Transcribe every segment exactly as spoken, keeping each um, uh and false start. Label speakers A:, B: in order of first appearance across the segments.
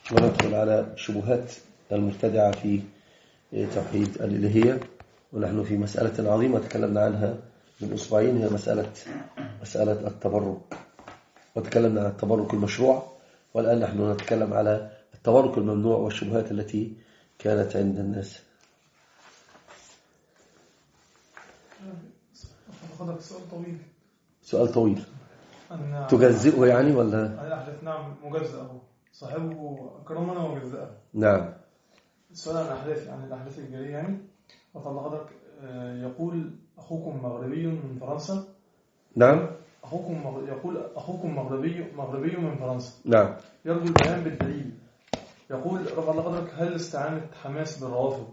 A: وندخل على شبهات المبتدعة في توحيد الإلهية. ونحن في مسألة عظيمة تكلمنا عنها من أسبوعين، هي مسألة مسألة التبرك، وتكلمنا عن التبرك المشروع، والآن نحن نتكلم على التبرك الممنوع والشبهات التي كانت عند الناس.
B: أخذك سؤال طويل.
A: سؤال طويل تجزئه يعني ولا؟
B: الأحداث نعم مجزأه، صاحبه أكرمنا وجزأه.
A: نعم.
B: السؤال عن الأحداث عن الأحداث الجارية يعني. وفضل يقول أخوكم مغربي من فرنسا.
A: نعم.
B: أخوكم مغ... يقول أخوكم مغربي مغربي من فرنسا.
A: نعم.
B: يرجو البيان بالدليل. يقول رفع الله قدرك، هل استعانة حماس بالروافض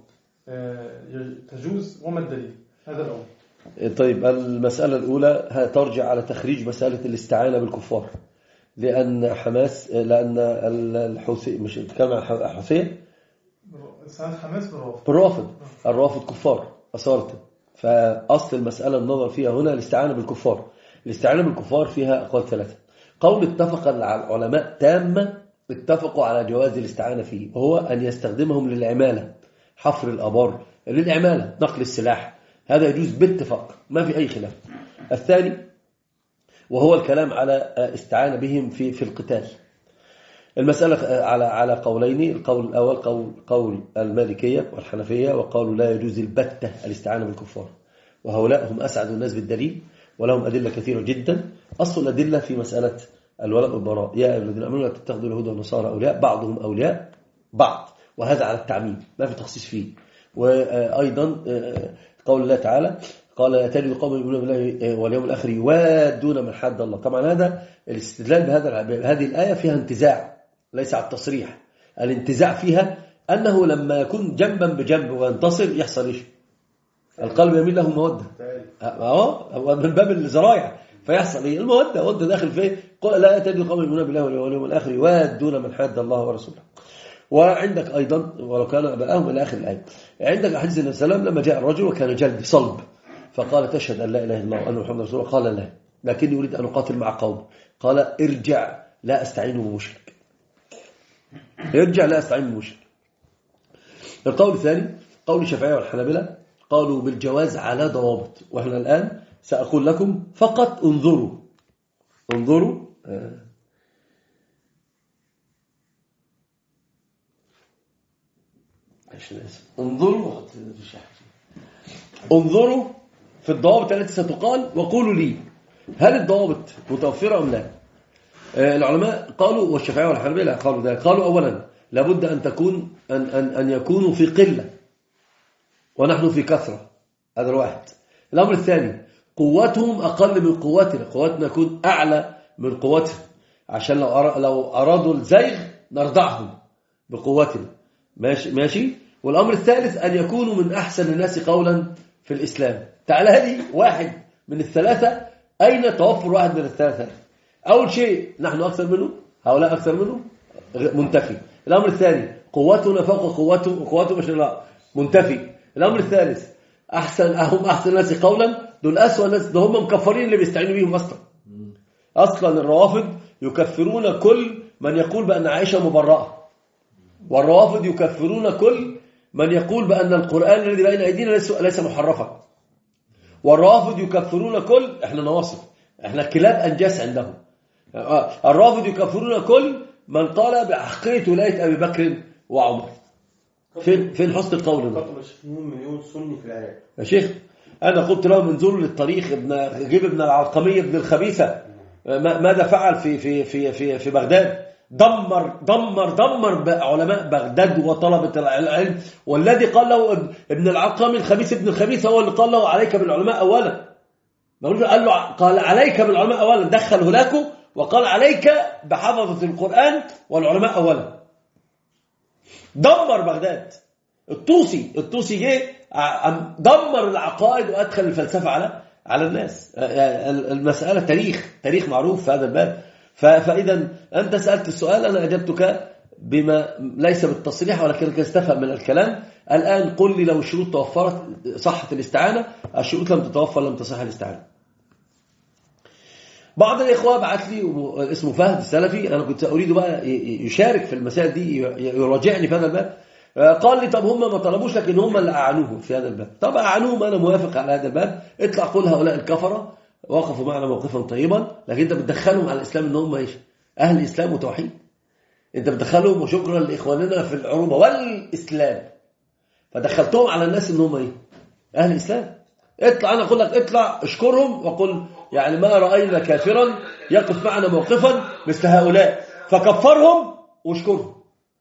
B: تجوز وما الدليل؟ هذا الأول.
A: طيب، المسألة الأولى ترجع على تخريج مسألة الاستعانة بالكفار، لأن حماس لأن الحوثي مش كان حوثي
B: استعانة حماس بالروافض
A: بالروافض الروافض كفار أصالة، فأصل المسألة النظر فيها هنا الاستعانة بالكفار. الاستعانة بالكفار فيها أقوال ثلاثة. قول اتفق العلماء تامة اتفقوا على جواز الاستعانة فيه، وهو أن يستخدمهم للعمالة، حفر الآبار للعمالة، نقل السلاح، هذا يجوز باتفاق ما في أي خلاف. الثاني وهو الكلام على استعانة بهم في في القتال. المسألة على على قولين، القول الأول قول قول المالكية والحنفية، وقالوا لا يجوز البتة الاستعانة بالكفار، وهؤلاء هم أسعد الناس بالدليل ولهم أدلة كثيرة جدا. أصل الأدلة في مسألة الولاء والبراء، يا أيها الذين آمنوا لا تتخذوا اليهود والنصارى أولياء بعضهم أولياء بعض، وهذا على التعميم ما في تخصيص فيه. وأيضا قول الله تعالى قال لا تجد قوم يؤمنون بالله واليوم الآخر يوادون من حد الله. طبعا هذا الاستدلال بهذا بهذه الآية فيها انتزاع ليس على التصريح. الانتزاع فيها أنه لما يكون جنبا بجنب وينتصر يحصل إيش؟ القلب يميل له مودة، اه من باب الزرايع، فيحصل إيه؟ المودة ودة داخل فيه. قال لا تجد قوم يؤمنون بالله واليوم الآخر يوادون من حد الله ورسوله. وعندك أيضا ولو كان أباءهم إلى آخر الآية. عندك حديث النبي صلى الله عليه وسلم لما جاء الرجل وكان جلد صلب، فقال تشهد أن لا إله إلا الله وأن محمد رسول الله؟ قال لا، لكني أريد أن أقاتل مع قوم. قال ارجع لا أستعين بمشرك، ارجع لا أستعين بمشرك. القول الثاني قول الشافعية والحنابلة، قالوا بالجواز على ضوابط، وإحنا الآن سأقول لكم فقط انظروا انظروا آه. انظروا انظروا في الضوابط التي ستقال وقولوا لي هل الضوابط متوفرة أم لا. العلماء قالوا والشافعية والحنابلة قالوا ذلك. قالوا أولا لابد أن تكون أن, أن, أن يكونوا في قلة ونحن في كثرة، هذا الواحد. الأمر الثاني قوتهم أقل من قوتنا، قوتنا تكون أعلى من قوتهم، عشان لو لو أرادوا الزيغ نرضعهم بقوتنا. ماشي ماشي. والأمر الثالث أن يكونوا من أحسن الناس قولا في الإسلام. تعالى هذه واحد من الثلاثة. أين توفر واحد من الثلاثة؟ أول شيء نحن أكثر منه، هؤلاء أكثر منه، منتفي. الأمر الثاني قوتنا فوق قوته، قوته مش لا منتفي. الأمر الثالث أحسن هم أحسن الناس قولا، دول أسوأ الناس، ده هم مكفرين اللي بيستعينوا بيهم أصلا. أصلا الروافض يكفرون كل من يقول بأن عائشة مبرأة، والروافض يكفرون كل من يقول بأن القرآن الذي بين أيدينا ليس محرفا، والروافض يكفرون كل احنا نواصل احنا كلاب أنجاس عندهم. الروافض يكفرون كل من قال بحقية ولاية أبي بكر وعمر. فين فين حسن القول ده؟
C: مليون سني في العراق
A: يا شيخ. أنا قلت لهم انظروا للتاريخ، ابن جيب ابن العلقمية ابن الخبيثة ماذا فعل في في في في في بغداد؟ دمر دمر دمر علماء بغداد وطلبة العلم. والذي قال له ابن العلقمي الخبيث ابن الخبيث هو اللي قال له عليك بالعلماء أولا. قال له قال عليك بالعلماء أولا، دخل هلاكه وقال عليك بحفظة القرآن والعلماء أولا. دمر بغداد. الطوسي الطوسي جه دمر العقائد وأدخل الفلسفة على على الناس. المسألة تاريخ تاريخ معروف في هذا الباب. فإذا أنت سألت السؤال، أنا أجبتك بما ليس بالتصريح ولكنك استفهم من الكلام. الآن قل لي لو الشروط توفرت صحت الاستعانة، الشروط لم تتوفر لم تصح الاستعانة. بعض الإخوة بعت لي اسمه فهد السلفي، أنا كنت أريد بقى يشارك في المسائل دي، يراجعني في هذا الباب. قال لي طب هم ما طلبوش لكن هم اللي أعانوهم في هذا الباب. طب أعانوهم، أنا موافق على هذا الباب. اطلع قول هؤلاء الكفرة وقفوا معنا موقفا طيبا، لكن أنت بتدخلهم على الإسلام إن هم إيش؟ أهل إسلام وتوحيد. أنت بتدخلهم وشكرا لإخواننا في العروبة والإسلام، فدخلتهم على الناس إن هم إيه؟ أهل إسلام. اطلع، أنا أقول لك اطلع اشكرهم وقل يعني ما رأينا كافرا يقف معنا موقفا مثل هؤلاء، فكفرهم واشكرهم.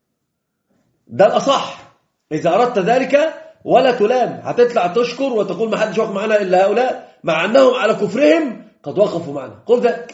A: ده الأصح إذا أردت ذلك، ولا تلام. هتطلع تشكر وتقول ما حدش وقف معنا إلا هؤلاء، مع أنهم على كفرهم قد وقفوا معنا. قل ذلك،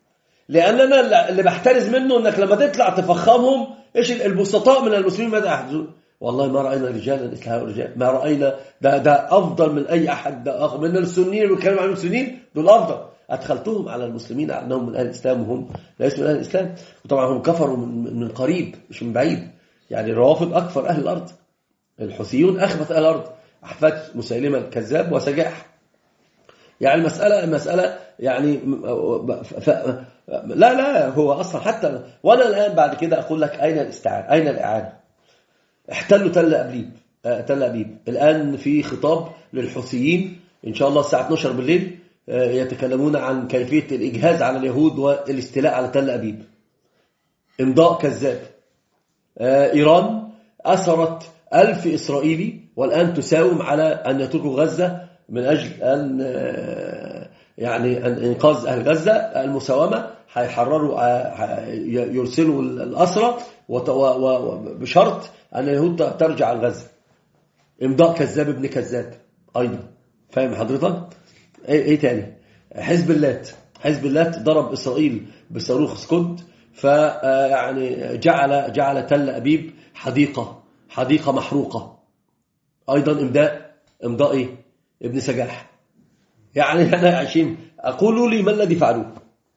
A: لأننا اللي بحترز منه أنك لما تطلع تفخمهم. إيش البسطاء من المسلمين ماذا يحدثون؟ والله ما رأينا رجالا مثل هؤلاء الرجال، ما رأينا، ده, ده أفضل من أي أحد، ده أخ من السنين والكلام عن السنين دول أفضل. أدخلتهم على المسلمين أنهم من أهل الإسلام وهم ليسوا من أهل الإسلام. وطبعا هم كفروا من, من قريب مش من بعيد. يعني الروافض أكفر أهل الأرض، الحوثيون أخبث أهل الأرض، أحفاد مسيلمة الكذاب وسجاح. يعني المسألة المسألة يعني ف... لا لا هو أصلا حتى وأنا الآن بعد كده أقول لك أين الاستعانة، أين الإعانة؟ احتلوا تل أبيب، تل أبيب الآن في خطاب للحوثيين إن شاء الله الساعة اثناشر بالليل، يتكلمون عن كيفية الإجهاز على اليهود والاستيلاء على تل أبيب. إمضاء كذاب. إيران أسرت ألف إسرائيلي والآن تساوم على أن يتركوا غزة من أجل أن يعني أن إنقاذ أهل غزة. المساومة هيحرروا، يرسلوا الأسرى بشرط أن اليهود ترجع على غزة. إمضاء كذاب ابن كذاب أيضا. فاهم حضرتك؟ إيه, إيه تاني؟ حزب اللات حزب اللات ضرب إسرائيل بصاروخ سكود، فيعني جعل جعل تل أبيب حديقة حديقة محروقة. أيضا إمضاء إمضاء إيه؟ ابن سجاح. يعني أنا عايشين. أقولوا لي ما الذي فعلوه؟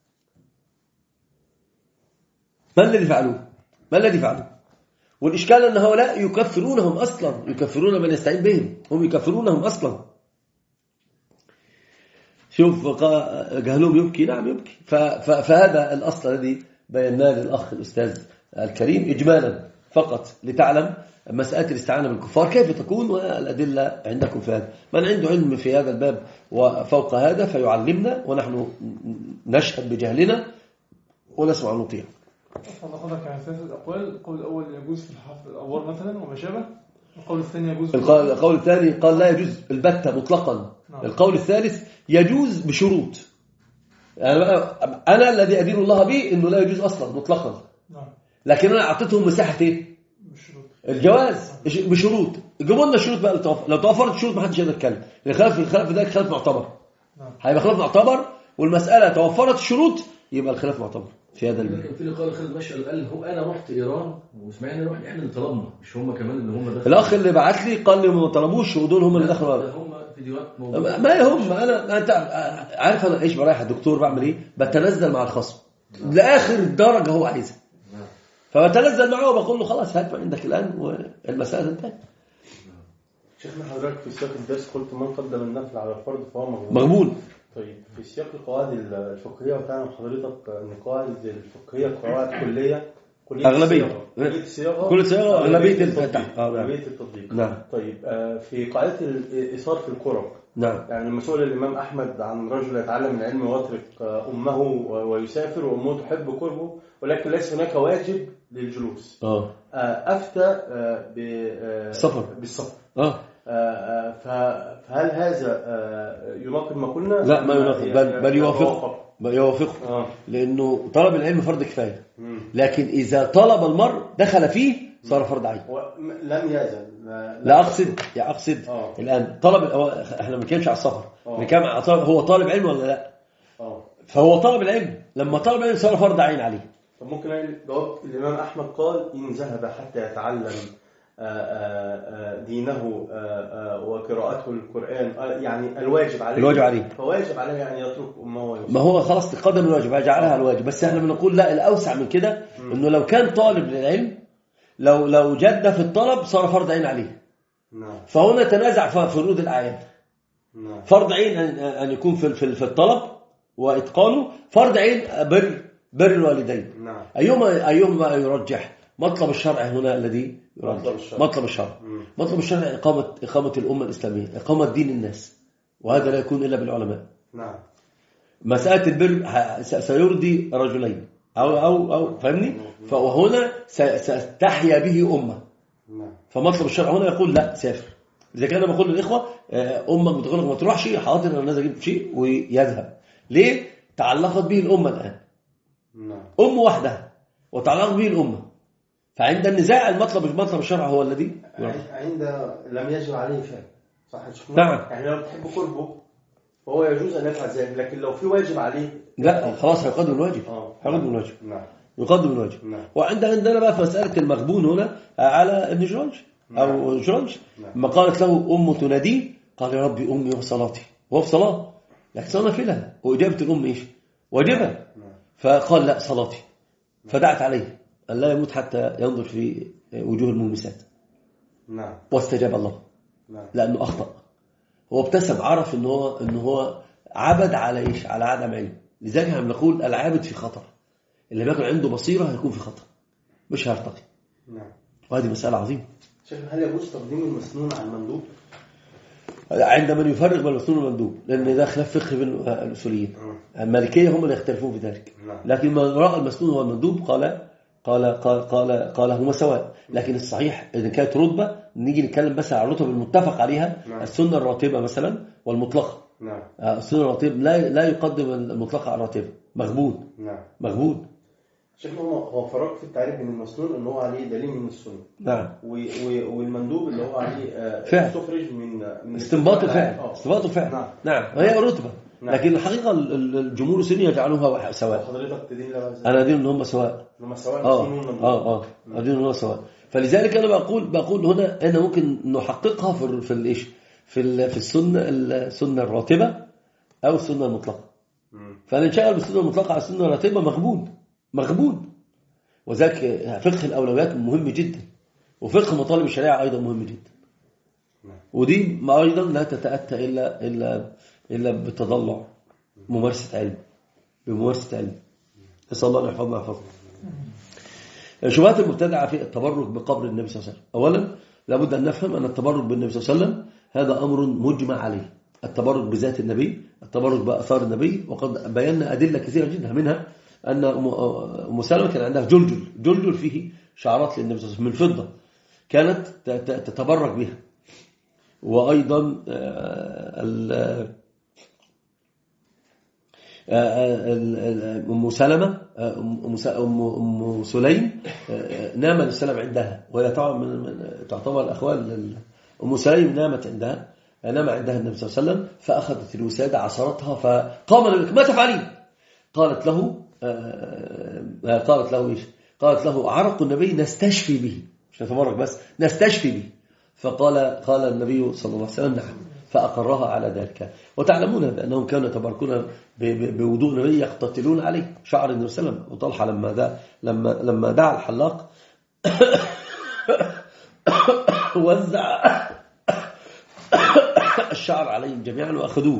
A: ما الذي فعلوه؟ ما الذي فعلوه؟ والإشكال أن هؤلاء يكفرونهم أصلا، يكفرون من يستعين بهم، هم يكفرونهم أصلا. شوف جهلهم يبكي، نعم يبكي. فهذا الأصل الذي بيناه للأخ الأستاذ الكريم إجمالا فقط لتعلم مسألة الاستعانة بالكفار كيف تكون، والأدلة عندكم في هذا. من عنده علم في هذا الباب وفوق هذا فيعلمنا، ونحن نشهد بجهلنا ونسمع ونطيع.
B: الله خلق يعني ثلاثة أقوال. القول الأول يجوز في الحفظ الأول مثلا وما شابه. القول الثاني يجوز.
A: القول الثاني قال لا يجوز البتة مطلقا. نعم. القول الثالث يجوز بشروط. يعني أنا الذي أدين الله به إنه لا يجوز أصلا مطلقا. نعم. لكن أنا أعطيتهم مساحة إيه؟ بشروط. الجواز بشروط. جيبوا لنا الشروط بقى. لو توفرت الشروط ما حدش يقدر يتكلم. الخلاف الخلاف ده خلاف معتبر. نعم. هيبقى خلاف معتبر، والمسألة توفرت الشروط يبقى الخلاف معتبر في هذا الباب.
D: في اللي قال خالد مشعل قال هو انا رحت ايران واسماعيل رحنا احنا اللي طلبنا، مش هم كمان اللي هم دخلوا.
A: الاخ اللي بعت لي قال لي ما طلبوش ودول هم اللي دخلوا.
D: هم فيديوهات
A: موجوده. ما هم انا انت عارف انا ايش برايح الدكتور بعمل ايه؟ بتنزل مع الخصم لاخر درجه هو عايزها، فبتنزل معه وبقول له خلاص هات ما عندك الان والمساله انتهت.
C: شيخنا حضرتك في سياق الدرس قلت من قدم النفل على الفرض فهو مغبون.
A: مغبون.
C: طيب في سياق القواعد الفقهيه وتعلم حضرتك ان القواعد الفقهيه قواعد كليه كليه
A: اغلبيه
C: كليه صياغه
A: كل صياغه اغلبيه الفتح
C: اغلبيه التطبيق.
A: نعم.
C: طيب في قاعده الايثار في الكرة.
A: نعم.
C: يعني لما سئل الامام احمد عن رجل يتعلم العلم ويترك امه ويسافر وامه تحب قربه ولكن ليس هناك واجب للجلوس. اه افتى بالسفر بالسفر اه فهل هذا يناقض ما قلنا؟
A: لا ما يناقض، بل, بل يوافق بل يوافق آه. لأنه طلب العلم فرض كفاية، لكن إذا طلب المرء دخل فيه صار فرض عين.
C: لم يزل
A: لا أقصد يا أقصد آه. الآن طلب إحنا ما كانش على السفر بنتكلم على هو طالب علم ولا لا آه. فهو طلب العلم لما طلب العلم صار فرض عين عليه.
C: فممكن جواب الإمام أحمد قال إن ذهب حتى يتعلم دينه وقراءته القرآن يعني الواجب عليه
A: الواجب عليه
C: فواجب عليه أن يترك أمه.
A: ما هو خلاص تقدم الواجب هيجعلها الواجب، بس احنا بنقول لا الأوسع من كده إنه لو كان طالب للعلم لو لو جد في الطلب صار فرض عين عليه.
C: نعم.
A: فهنا تنازع في فروض الأعيان. نعم. فرض عين أن يكون في في الطلب وإتقانه فرض عين بر بر الوالدين.
C: نعم.
A: أيهما أيهما يرجح؟ مطلب الشرع هنا الذي يرجح مطلب الشرع. مطلب الشرع إقامة إقامة الأمة الإسلامية، إقامة دين الناس، وهذا لا يكون إلا بالعلماء.
C: نعم.
A: مسألة البر سيرضي رجلين أو أو أو فهمني؟ فهنا ستحيا به أمة.
C: نعم.
A: فمطلب الشرع هنا يقول لا سافر. إذا كان بقول للإخوة أمة متغلق ما تروحش، حاضر أنا نازل أجيب شيء ويذهب. ليه؟ تعلقت به الأمة الآن.
C: نعم.
A: أم وحدها وتعلقت به الأمة. فعند النزاع المطلب مطلب الشرع هو الذي
C: عند لم يجب عليه فعل. صح.
A: نعم.
C: يعني لو تحب قربه فهو يجوز أن يفعل ذلك، لكن لو في واجب عليه
A: لا خلاص هيقدم الواجب. هيقدم الواجب.
C: نعم.
A: يقدم الواجب.
C: نعم.
A: وعند عندنا بقى في مسألة المغبون هنا على ابن جريج أو جريج ما قالت له أم تناديه قال يا ربي أمي وصلاتي، وهو في صلاة لكن صلاة نافلة، وإجابة الأم إيش؟ واجبة. فقال لا صلاتي، فدعت عليه أن لا يموت حتى ينظر في وجوه المومسات.
C: نعم.
A: واستجاب الله.
C: نعم.
A: لأنه أخطأ، هو ابتسم، عرف إنه هو إنه هو عبد على إيش؟ على عدم علم. لذلك احنا بنقول العابد في خطر، اللي بيكون عنده بصيرة هيكون في خطر، مش هيرتقي.
C: نعم.
A: وهذه مسألة عظيمة.
C: شيخ هل يجوز تقديم المسنون على المندوب؟
A: عندما يفرق بين المسنون والمندوب، لأن ده خلاف فقهي بين الأصوليين. المالكية هم اللي يختلفون في ذلك. لكن من رأى المسنون والمندوب قال قال قال قال قال هما سواء. لكن الصحيح إذا كانت رتبة نيجي نتكلم بس على الرتب المتفق عليها. نعم. السنة الراتبة مثلا والمطلقة. نعم. السنة الراتبة لا لا يقدم المطلقة على الراتبة، مغبون. نعم. مغبون.
C: شيخ هو فرق في التعريف بين المسنون ان هو عليه دليل من السنة.
A: نعم.
C: والمندوب اللي هو عليه
A: فعل
C: تخرج من من
A: استنباط الفعل. استنباط الفعل. نعم. نعم. وهي رتبة. نعم. لكن الحقيقة الجمهور السني يجعلوها سواء.
C: حضرتك تدين
A: أنا أدين إن هم سواء.
C: هم سواء.
A: آه آه آه أدين إن هم سواء. فلذلك أنا بقول بقول هنا أنا ممكن نحققها في في الإيش في في السنة السنة الراتبة أو السنة المطلقة. فأنا نشغل بالسنة المطلقة على السنة الراتبة مغبون مغبون. وذلك فقه الأولويات مهم جدا، وفقه مطالب الشريعة أيضا مهم جدا. ودي أيضا لا تتأتى إلا إلا إلا بالتضلع، ممارسة علم بممارسة علم. نسأل الله أن يحفظنا ويحفظنا. شبهات المبتدعة في التبرك بقبر النبي صلى الله عليه وسلم. أولا لابد أن نفهم أن التبرك بالنبي صلى الله عليه وسلم هذا أمر مجمع عليه. التبرك بذات النبي، التبرك بأثار النبي، وقد بينا أدلة كثيرة جدا، منها أن أم سلمة كان عندها جلجل جلجل فيه شعرات للنبي صلى الله عليه وسلم من فضة، كانت تتبرك بها. وأيضا أم سلمة أم سليم نام السلام عندها، وهي طبعا من تعتبر الأخوال. أم سليم نامت عندها نام عندها النبي صلى الله عليه وسلم، فأخذت الوسادة عصرتها فقام النبي ما تفعلين؟ قالت له قالت له إيش؟ قالت له عرق النبي نستشفي به، مش نتبرك بس نستشفي به. فقال قال النبي صلى الله عليه وسلم نعم، فأقرها على ذلك. وتعلمون بأنهم كانوا يتبركون بوضوء النبي، يقتتلون عليه شعر النبي صلى الله عليه وسلم. وطلحة لما دعا لما لما دعا الحلاق وزع الشعر عليهم جميعا وأخذوه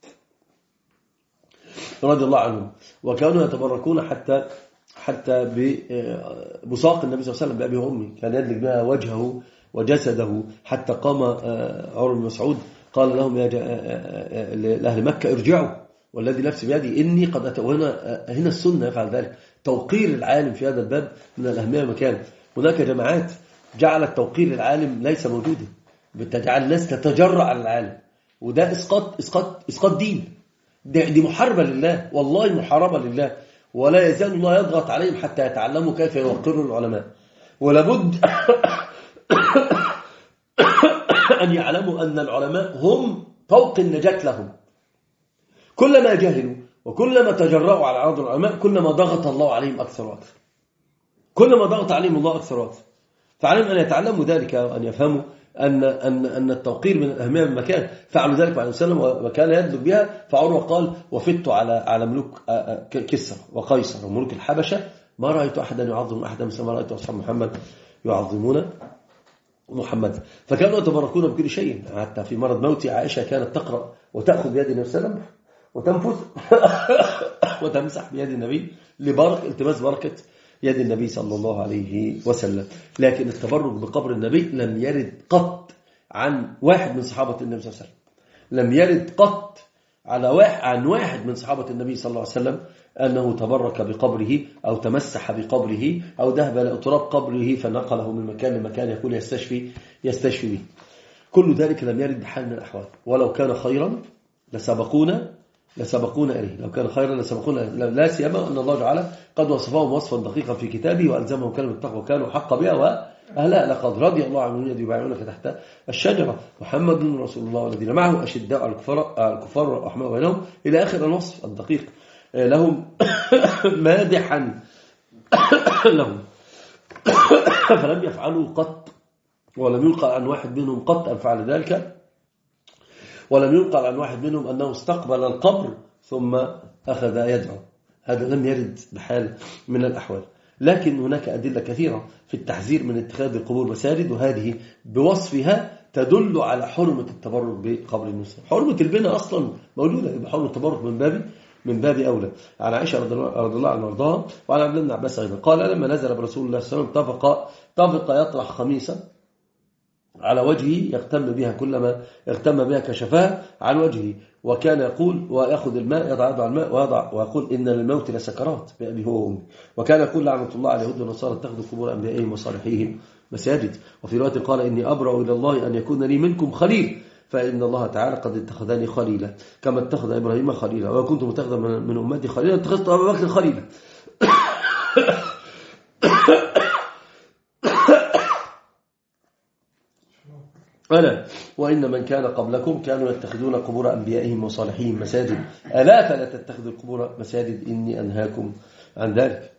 A: رضي الله عنهم. وكانوا يتبركون حتى حتى ببصاق النبي صلى الله عليه وسلم بأبي وأمي، كان يدلك بها وجهه وجسده، حتى قام عمر بن مسعود قال لهم يا لأهل مكة ارجعوا والذي نفسي بيدي إني قد أتى. وهنا هنا السنة يفعل ذلك، توقير العالم في هذا الباب من الأهمية مكان. هناك جماعات جعلت توقير العالم ليس موجودا، بتجعل الناس تتجرع على العالم، وده إسقاط إسقاط إسقاط دين. دي محاربة لله، والله محاربة لله. ولا يزال الله يضغط عليهم حتى يتعلموا كيف يوقروا العلماء. ولابد أن يعلموا أن العلماء هم طوق النجاة لهم. كلما جهلوا وكلما تجرأوا على عرض العلماء كلما ضغط الله عليهم أكثر وأكثر، كلما ضغط عليهم الله أكثر وأكثر. فعليهم أن يتعلموا ذلك وأن يفهموا أن أن أن التوقير من الأهمية بالمكان. فعلوا ذلك عليه وسلم وكان يدلك بها. فعروة قال وفدت على على ملوك كسرى وقيصر وملوك الحبشة ما رأيت أحدا يعظم أحدا مثل ما رأيت أصحاب محمد يعظمون محمد. فكانوا يتبركون بكل شيء. حتى في مرض موت عائشة كانت تقرأ وتأخذ بيد النبي صلى الله عليه وسلم وتنفث وتمسح بيد النبي لبركة التماس بركة يد النبي صلى الله عليه وسلم. لكن التبرك بقبر النبي لم يرد قط عن واحد من صحابة النبي صلى الله عليه وسلم، لم يرد قط على واحد عن واحد من صحابة النبي صلى الله عليه وسلم أنه تبرك بقبره أو تمسح بقبره أو ذهب إلى تراب قبره فنقله من مكان لمكان يقول يستشفي يستشفي به. كل ذلك لم يرد بحال من الأحوال. ولو كان خيرا لسبقونا لسبقونا إليه، لو كان خيرا لسبقونا إليه، لا سيما أن الله تعالى قد وصفهم وصفا دقيقا في كتابه وألزمهم كلمة التقوى وكانوا حق بها وأهلها. لقد رضي الله عنهم الذين يبايعونك تحت الشجرة محمد رسول الله والذين معه أشداء على الكفار والرحماء بينهم إلى آخر الوصف الدقيق لهم مادحا لهم. فلم يفعلوا قط، ولم ينقل عن واحد منهم قط أن فعل ذلك، ولم ينقل عن واحد منهم أنه استقبل القبر ثم أخذ يدعو. هذا لم يرد بحال من الأحوال. لكن هناك أدلة كثيرة في التحذير من اتخاذ القبور مساجد، وهذه بوصفها تدل على حرمة التبرك بقبر المسلم. حرمة البناء أصلا موجودة، يبقى حرمة التبرك من باب من باب أولى. عن عائشة رضي الله عنها وارضاها وعن عبد الله بن عباس أيضا قال لما نزل برسول الله صلى الله عليه وسلم طفق طفق يطرح خميسة على وجهه يغتم بها، كلما اغتم بها كشفها عن وجهه، وكان يقول ويأخذ الماء يضع يضع الماء ويضع ويقول إن للموت لسكرات بأبي هو وأمي، وكان يقول لعنة الله على اليهود والنصارى اتخذوا قبور أنبيائهم وصالحيهم مساجد. وفي رواية قال إني أبرأ إلى الله أن يكون لي منكم خليل، فإن الله تعالى قد اتخذني خليلا كما اتخذ إبراهيم خليلا، وكنت متخذا من أمتي خليلا اتخذت أبا بكر خليلا. ألا وإن من كان قبلكم كانوا يتخذون قبور أنبيائهم وصالحيهم مساجد، ألا فلا تتخذوا القبور مساجد إني أنهاكم عن ذلك.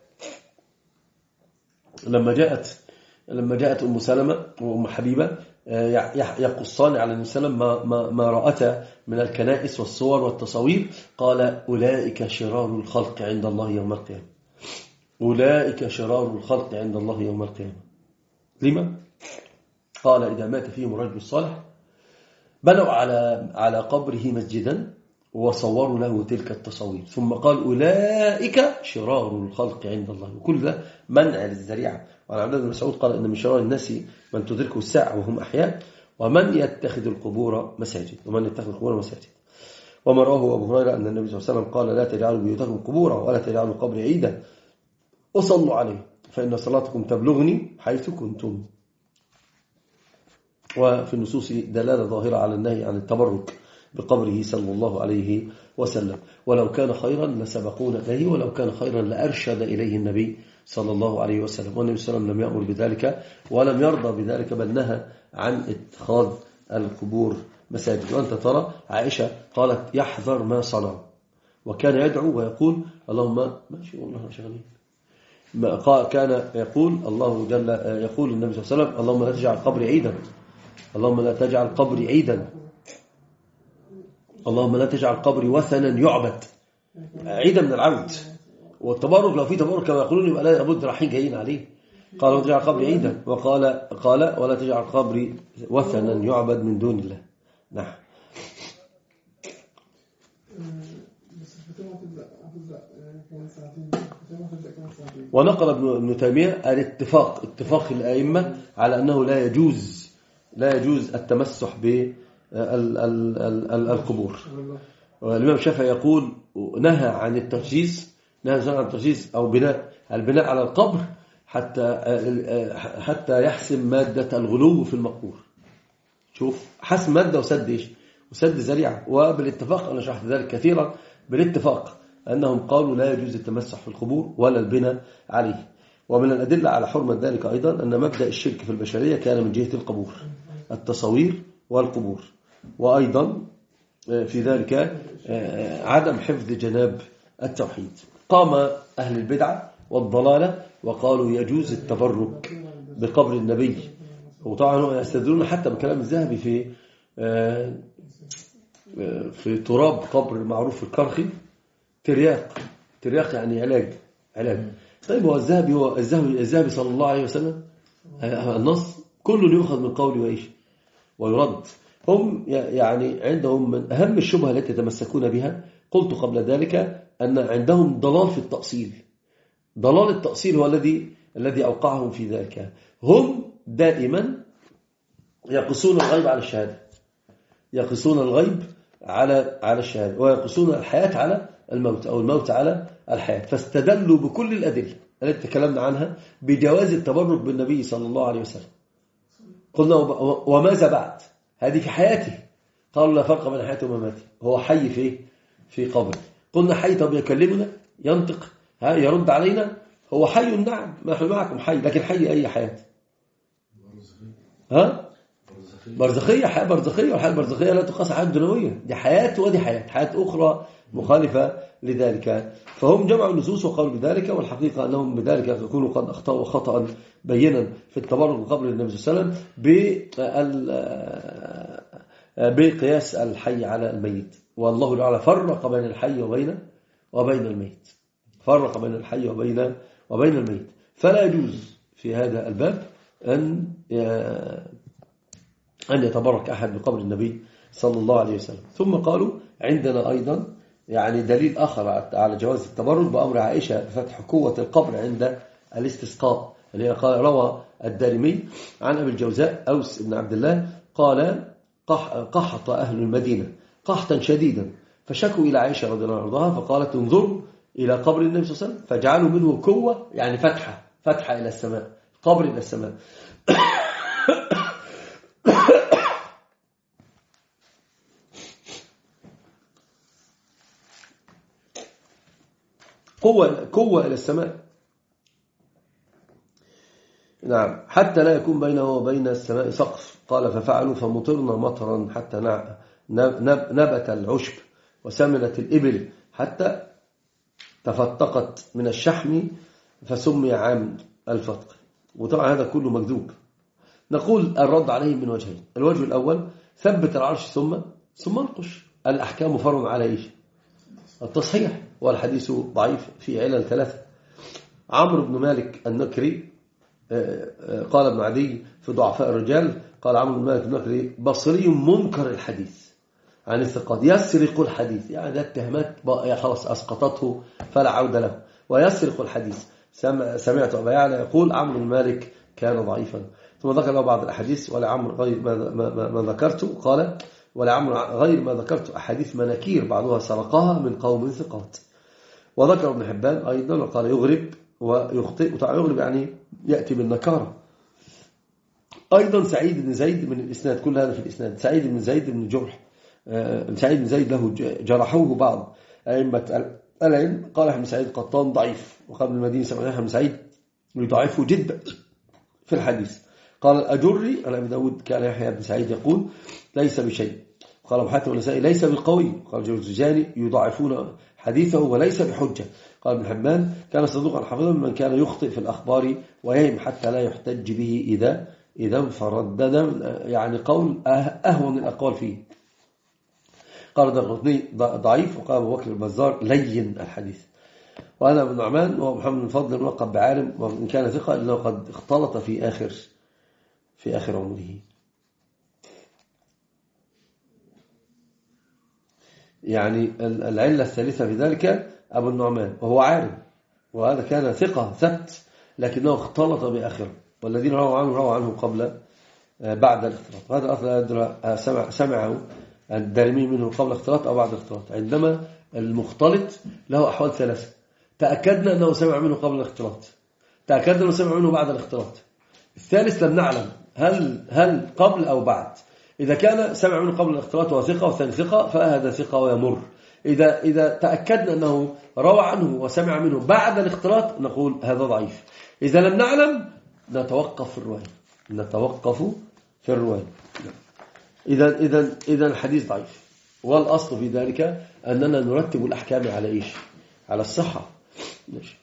A: لما جاءت لما جاءت أم سلمة وأم حبيبة يقصان على النبي صلى الله عليه وسلم ما, ما رأتا من الكنائس والصور والتصاوير، قال أولئك شرار الخلق عند الله يوم القيامة، أولئك شرار الخلق عند الله يوم القيامة. لما؟ قال إذا مات فيهم الرجل الصالح بنوا على على قبره مسجدا وصوروا له تلك التصاوير، ثم قال أولئك شرار الخلق عند الله، وكل ده منع للذريعة. وعن عبد الله بن مسعود قال إن من شرار الناس من تدركه الساعة وهم أحياء، ومن يتخذ القبور مساجد ومن يتخذ القبور مساجد. وما رواه أبو هريرة أن النبي صلى الله عليه وسلم قال لا تجعلوا بيوتكم قبورا ولا تجعلوا قبر عيدا وصلوا عليه فإن صلاتكم تبلغني حيث كنتم. وفي النصوص دلالة ظاهرة على النهي عن التبرك بقبره صلى الله عليه وسلم. ولو كان خيرا لسبقونا إليه، ولو كان خيرا لأرشد إليه النبي صلى الله عليه وسلم. والنبي صلى الله عليه وسلم لم يأمر بذلك ولم يرضى بذلك، بل نهى عن اتخاذ القبور مساجد. وأنت ترى عائشة قالت يحذر ما صنع، وكان يدعو ويقول اللهم ماشي والله شغالين، كان يقول الله جل يقول النبي صلى الله عليه وسلم اللهم لا تجعل قبري عيدا، اللهم لا تجعل قبري عيدا، اللهم لا تجعل قبري وثنا يعبد، عيدا من العبد. والتبرك لو في تبرك كما يقولون يبقى لا يبد رايحين جايين عليه. قال ولا تجعل قبري عيدا، وقال قال ولا تجعل قبري وثنا يعبد من دون الله. نعم. ونقل ابن تيمية الاتفاق اتفاق الأئمة على أنه لا يجوز لا يجوز التمسح بالقبور. الإمام الشافعي يقول نهى عن التجسيس نهى عن التجسيس أو بناء البناء على القبر حتى حتى يحسم مادة الغلو في المقبور. شوف حسم مادة وسد إيش وسد ذريعة. وبالاتفاق أنا شرحت ذلك كثيرا، بالاتفاق أنهم قالوا لا يجوز التمسح في القبور ولا البناء عليه. ومن الأدلة على حرمة ذلك أيضا أن مبدأ الشرك في البشرية كان من جهة القبور، التصوير والقبور، وأيضا في ذلك عدم حفظ جناب التوحيد. قام أهل البدعة والضلالة وقالوا يجوز التبرك بقبر النبي، وطبعا يستدلون حتى بكلام الذهبي في في تراب قبر معروف في الكرخي ترياق ترياق يعني علاج علاج طيب هو الذهبي هو الذهبي الذهبي صلى الله عليه وسلم النص كله يؤخذ من قوله وإيش ويرد. هم يعني عندهم من أهم الشبهة التي يتمسكون بها قلت قبل ذلك أن عندهم ضلال في التأصيل. ضلال التأصيل هو الذي الذي أوقعهم في ذلك. هم دائما يقصون الغيب على الشهادة، يقصون الغيب على على الشهادة، ويقصون الحياة على الموت أو الموت على الحياة. فاستدلوا بكل الأدلة التي تكلمنا عنها بجواز التبرك بالنبي صلى الله عليه وسلم. قلنا وماذا بعد؟ هذه في حياته، قالوا لا فرق بين حياته ومماته، هو حي في في قبره. قلنا حي، طب يكلمنا ينطق يرد علينا، هو حي نعم، نحن معكم حي، لكن حي أي حياة؟ ها؟ برزخية، حياة برزخية، والحياة البرزخية لا تقاس حياة دنيوية، دي حياة ودي حياة، حياة أخرى مخالفة لذلك. فهم جمعوا النصوص وقالوا بذلك، والحقيقة أنهم بذلك يكونوا قد أخطأوا خطأ بينا في التبرك قبل النبي صلى الله عليه وسلم بقياس الحي على الميت. والله تعالى فرق بين الحي وبين وبين الميت، فرق بين الحي وبين وبين الميت. فلا يجوز في هذا الباب أن أن يتبرك أحد بقبر النبي صلى الله عليه وسلم. ثم قالوا عندنا أيضا يعني دليل آخر على جواز التبرك بأمر عائشة بفتح قوة القبر عند الاستسقاء، اللي قال روى الدارمي عن أبي الجوزاء أوس بن عبد الله قال قحط أهل المدينة قحطا شديدا، فشكوا إلى عائشة رضي الله عنها فقالت انظروا إلى قبر النبي صلى الله عليه وسلم فجعلوا منه قوة، يعني فتحة فتحة إلى السماء، قبر إلى السماء. قوة قوة إلى السماء، نعم، حتى لا يكون بينه وبين السماء سقف. قال ففعلوا فمطرنا مطرا حتى نبت العشب وسمنت الإبل حتى تفتقت من الشحم فسمي عام الفتق. وطبعا هذا كله مكذوب. نقول الرد عليه من وجهين. الوجه الأول ثبت العرش ثم ثم انقش. الأحكام فرع على إيش؟ التصحيح، والحديث ضعيف في علل ثلاثة. عمرو بن مالك النكري قال ابن عدي في ضعفاء الرجال، قال عمرو بن مالك النكري بصري منكر الحديث عن الثقات، يسرق الحديث، يعني ده اتهامات خلاص أسقطته فلا عودة له، ويسرق الحديث. سمعت أبا يعلى يقول عمرو بن مالك كان ضعيفا. ثم ذكر له بعض الأحاديث ولعمر غير ما, ما, ما, ما ذكرته، قال ولعمر غير ما ذكرت أحاديث مناكير بعضها سرقها من قوم ثقات. وذكر ابن حبان أيضا وقال يغرب ويخطئ، وطبعا يغرب يعني يأتي بالنكارة. أيضا سعيد بن زيد من الإسناد، كل هذا في الإسناد. سعيد بن زيد بن جرح، سعيد بن زيد له جرحوه بعض أئمة العلم. قال ابن سعيد قطان ضعيف، وقال ابن المديني سمعنا ابن سعيد يضعفه جدا في الحديث. قال الأجري عن أبي داود كان يحيى بن سعيد يقول ليس بشيء. قال أبو حاتم والنسائي ليس بالقوي. قال الجوزجاني يضعفون حديثه وليس بحجة. قال ابن حبان كان صدوقا حافظا من كان يخطئ في الأخبار ويهم حتى لا يحتج به إذا إذا انفرد، يعني قول أهون الأقوال فيه. قال دارقطني ضعيف، وقال أبو بكر البزار لين الحديث. وأنا ابن نعمان وهو محمد بن فضل الملقب بعالم، وإن كان ثقة إنه قد اختلط في آخر في آخر عمره. يعني العلة الثالثة في ذلك أبو النعمان وهو عالم، وهذا كان ثقة ثبت، لكنه اختلط بآخره، والذين رووا عنه رووا عنه قبل بعد الاختلاط. هذا أصلا سمع سمعه الدارمي منه قبل الاختلاط أو بعد الاختلاط. عندما المختلط له أحوال ثلاثة، تأكدنا أنه سمع منه قبل الاختلاط، تأكدنا أنه سمع منه بعد الاختلاط. الثالث لم نعلم هل هل قبل أو بعد. إذا كان سمع منه قبل الاختلاط وثقة والثاني ثقة فهذا ثقة ويمر. إذا إذا تأكدنا أنه روى عنه وسمع منه بعد الاختلاط نقول هذا ضعيف. إذا لم نعلم نتوقف في الرواية، نتوقف في الرواية. إذا إذا إذا الحديث ضعيف، والأصل في ذلك أننا نرتب الأحكام على إيش؟ على الصحة. ماشي.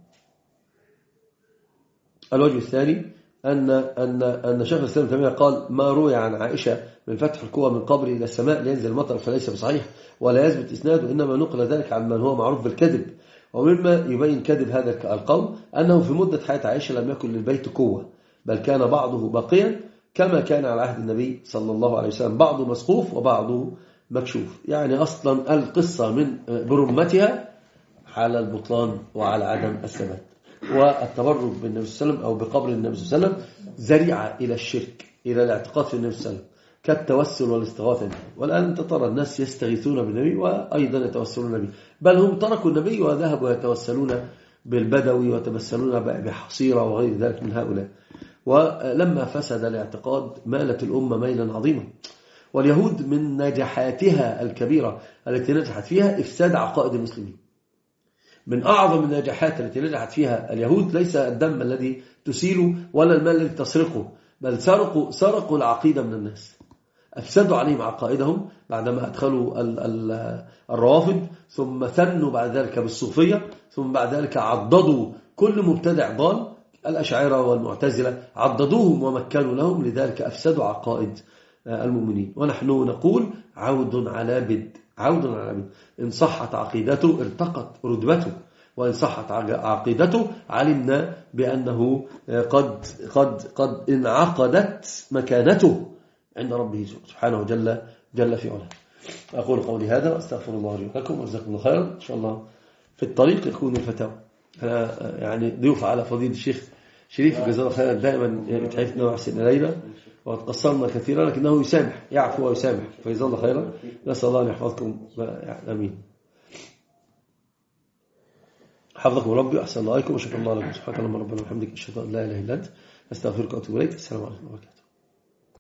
A: الوجه الثاني أن أن أن شيخ الإسلام ابن تيمية قال ما روي عن عائشة من فتح الكوى من قبر إلى السماء لينزل المطر فليس بصحيح ولا يثبت إسناده، إنما نقل ذلك عن من هو معروف بالكذب. ومما يبين كذب هذا القول أنه في مدة حياة عائشة لم يكن للبيت قوة، بل كان بعضه باقيا كما كان على عهد النبي صلى الله عليه وسلم، بعضه مسقوف وبعضه مكشوف. يعني أصلا القصة من برمتها على البطلان وعلى عدم الثبات. والتبرك بالنبي صلى الله عليه وسلم أو بقبر النبي صلى الله عليه وسلم ذريعة إلى الشرك، إلى الاعتقاد في النبي صلى الله عليه وسلم، كالتوسل والاستغاثة به. والآن أنت ترى الناس يستغيثون بالنبي وأيضا يتوسلون به، بل هم تركوا النبي وذهبوا يتوسلون بالبدوي وتمثلون بحصيرة وغير ذلك من هؤلاء. ولما فسد الاعتقاد مالت الأمة ميلا عظيما. واليهود من نجاحاتها الكبيرة التي نجحت فيها إفساد عقائد المسلمين. من أعظم النجاحات التي نجحت فيها اليهود ليس الدم الذي تسيله ولا المال الذي تسرقه، بل سرقوا, سرقوا العقيدة من الناس، أفسدوا عليهم عقائدهم بعدما أدخلوا ال ال الروافض، ثم ثنوا بعد ذلك بالصوفية، ثم بعد ذلك عضدوا كل مبتدع ضال، الأشاعرة والمعتزلة عضدوهم ومكنوا لهم، لذلك أفسدوا عقائد المؤمنين. ونحن نقول عود على بد، عود على بد. إن صحت عقيدته ارتقت رتبته، وإن صحت عقيدته علمنا بأنه قد, قد, قد انعقدت مكانته عند ربه سبحانه جل, جل في علاه. أقول قولي هذا وأستغفر الله لي ولكم وجزاكم الله خيرا. إن شاء الله في الطريق يكون الفتاوى. أنا يعني ضيوف على فضيلة الشيخ شريف جزاه الله خيرا، دائما يتعرفنا ويحسن إلينا وقد قصرنا كثيرا، لكنه يسامح، يعفو ويسامح، فجزاه الله خيرا. نسأل الله أن يحفظكم. آمين. حفظكم ربي وأحسن الله عليكم وشكر الله لكم. سبحانك اللهم ربنا وبحمدك أشهد أن لا إله إلا أنت أستغفرك وأتوب إليك. السلام عليكم ورحمة الله وبركاته.